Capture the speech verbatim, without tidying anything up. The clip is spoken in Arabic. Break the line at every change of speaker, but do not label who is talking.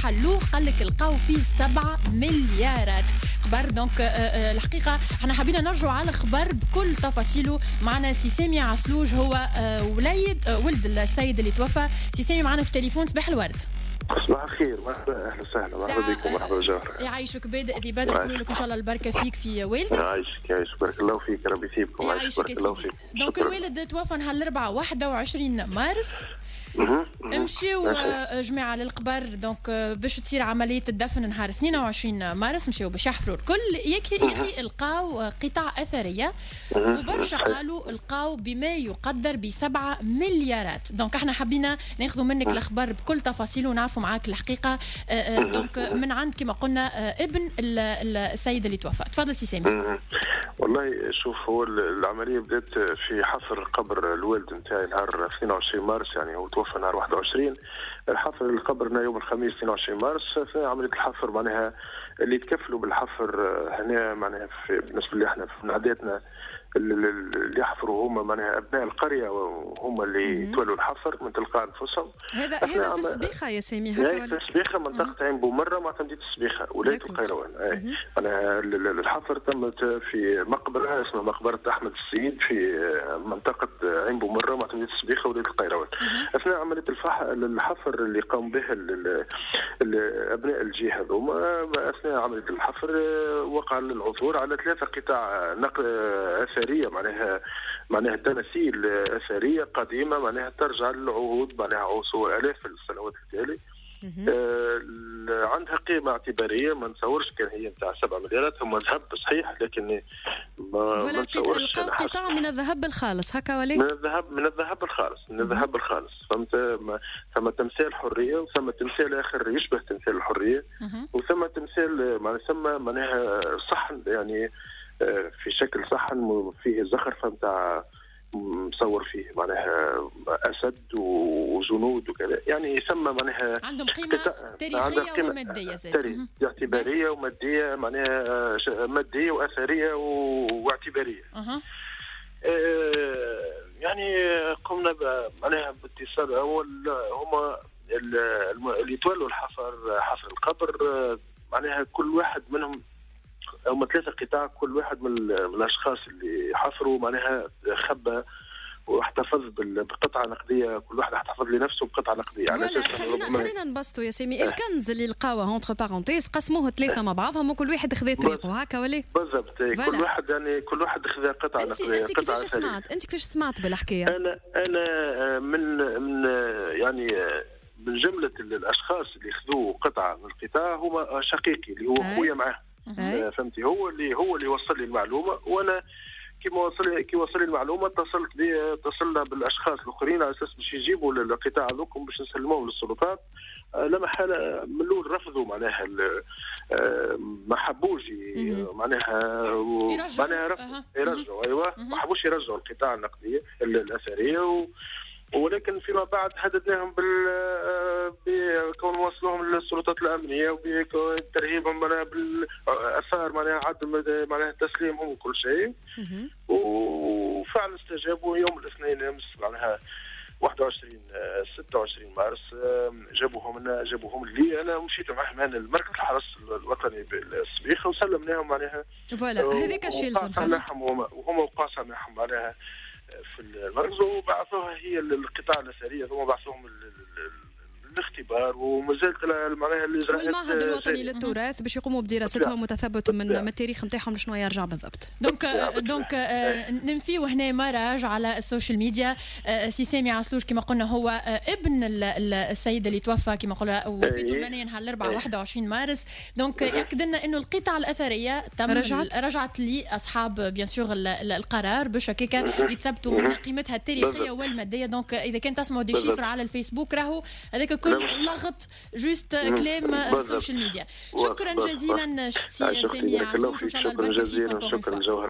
حلوه قال لك لقاو فيه سبعة مليارات خبر. دونك الحقيقه احنا حابين نرجعوا على الخبر بكل تفاصيله. معنا سي سامي عسلوج، هو وليد ولد السيد اللي توفى. سي سامي معنا في التليفون. صباح الورد.
صباح الخير، مرحبا، اهلا وسهلا، مرحبا بكم، مرحبا جوهر.
يعيشك بادئ ذي بادئ، نقول لك ان شاء الله البركه فيك في والدك.
يعيشك يعيشك، بارك الله فيك، ربي يثيبكم.
يعيشك يا سيدي. دونك الوالد توفى نهار الاربعاء واحد وعشرين مارس. مشيو جماعه للقبر دونك باش تصير عمليه الدفن نهار اثنين وعشرين مارس. مشيو باش يحفروا الكل. يا اخي لقاو قطع اثريه وبرشا قالوا لقاو بما يقدر بسبعة مليارات. دونك احنا حبينا ناخذوا منك الاخبار بكل تفاصيله ونعرفوا معاك الحقيقه. دونك من عند كما قلنا ابن السيد اللي توفى. تفضل سي سامي.
والله شوف، هو العمليه بدات في حفر قبر الوالد نتاعي نهار اثنين وعشرين مارس، يعني هو توفى نهار واحد وعشرين. الحفر القبرنا يوم الخميس اثنين وعشرين مارس. في عمليه الحفر معناها اللي تكفلوا بالحفر هنا معناها بالنسبه لي احنا في عاداتنا اللي يحفروا هم معناها ابناء القريه وهم اللي يتولوا الحفر من تلقاء انفسهم.
هذا هذا في السبيخه يا سامي هكا.
في السبيخه منطقه عين بومره مع تمديد السبيخه ولايه القيروان. معناها الحفر تمت في مقبره اسمها مقبره احمد السيد في منطقه عين بومره مع تمديد السبيخه ولايه القيروان. اثناء عمليه الحفر اللي قام بها ابناء الجهه هذوما، اثناء عمليه الحفر وقع العثور على ثلاثه قطع نقل اثريه، معناها معناها تماثيل اثريه قديمه معناها ترجع للعهود معناها عصور الاف السنوات التالي. آه عندها قيمه اعتباريه، ما نتصورش كان هي نتاع سبعة مليارات. هم ذهب صحيح، لكن ما نتصورش
قطع من الذهب الخالص هكا ولا
من الذهب من الذهب الخالص من الذهب الخالص. فهمت؟ ثم تمثال حريه، وثم تمثال اخر يشبه تمثال الحريه، وثم تمثال معناها ثم معناها صحن يعني في شكل صحن فيه زخرفه نتاع مصور فيه معناها اسد وجنود وكذا، يعني يسمى معناها
عندهم قيمه تاريخيه وماديه زي
اعتباريه وماديه، معناها ماديه واثريه واعتباريه.
أه.
آه يعني قمنا معناها باتصال اول هم اللي يتولوا الحفر حفر القبر، معناها كل واحد منهم هم ثلاثة قطاع، كل واحد من, من الأشخاص اللي حفروا معناها خبى واحتفظ بقطعة نقدية، كل واحد احتفظ لنفسه بقطعة نقدية.
على خلينا خلينا نبسطوا يا سامي. الكنز اللي لقاوه اونتر بارونتيز قسموه ثلاثة مع بعضهم وكل واحد خذا طريقه هكا ولا؟
بالضبط. كل واحد يعني كل واحد خذا قطعة نقدية.
انت كيفاش سمعت؟ انت كيفاش سمعت بالحكاية؟
أنا أنا من من يعني من جملة الأشخاص اللي خذوا قطعة من القطاع هما شقيقي اللي هو خويا معاه. فهمتي؟ هو اللي هو اللي وصل لي المعلومه، وانا كيما وصل كي وصل لي المعلومه اتصلت بي اتصلنا بالاشخاص الاخرين على اساس باش يجيبوا القطاع هذوكم باش نسلموهم للسلطات. لا محاله من الاول رفضوا معناها ما حبوش معناها معناها رفضوا يرجعوا. ايوه ما حبوش يرجعوا القطاع النقديه الاثريه و ولكن فيما بعد هددناهم بال بكون وصلهم للسلطات الامنيه وبترهيبهم معناها بالاثار معناها عدم معناها تسليمهم وكل شيء. وفعلا استجابوا يوم الاثنين امس معناها واحد وعشرين ستة وعشرين مارس جابوهم لنا جابوهم لي. انا مشيت معهم انا لمركز الحرس الوطني بالسبيخه وسلمناهم معناها.
فوالا هذيك الشيء لازم
وهم وقع سامحهم معناها في المركز، وبعثوها هي القطاع الاثريه ثم بعثوهم الاختبار ومازالت معناها الاجراءات.
والمعهد الوطني للتراث باش يقوموا بدراستهم وتثبتوا من من التاريخ نتاعهم شنو يرجع بالضبط.
دونك دونك ننفيو هنا مراج على السوشيال ميديا. سي سامي عسلوج كما قلنا هو ابن السيد اللي توفى كما قلنا وفيته المنيه نهار الاربعاء واحد وعشرين مارس. دونك ياكد لنا انه القطع الاثريه تم رجعت رجعت لاصحاب بيان سور القرار باش هكاك يثبتوا من قيمتها التاريخيه والماديه. دونك اذا كان تسمعوا دي شيفر على الفيسبوك راهو هذاك كل لغط جوست كلام السوشيال ميديا. شكرا جزيلا سي سامي عسلوج، وان شاء الله البركه فيكم.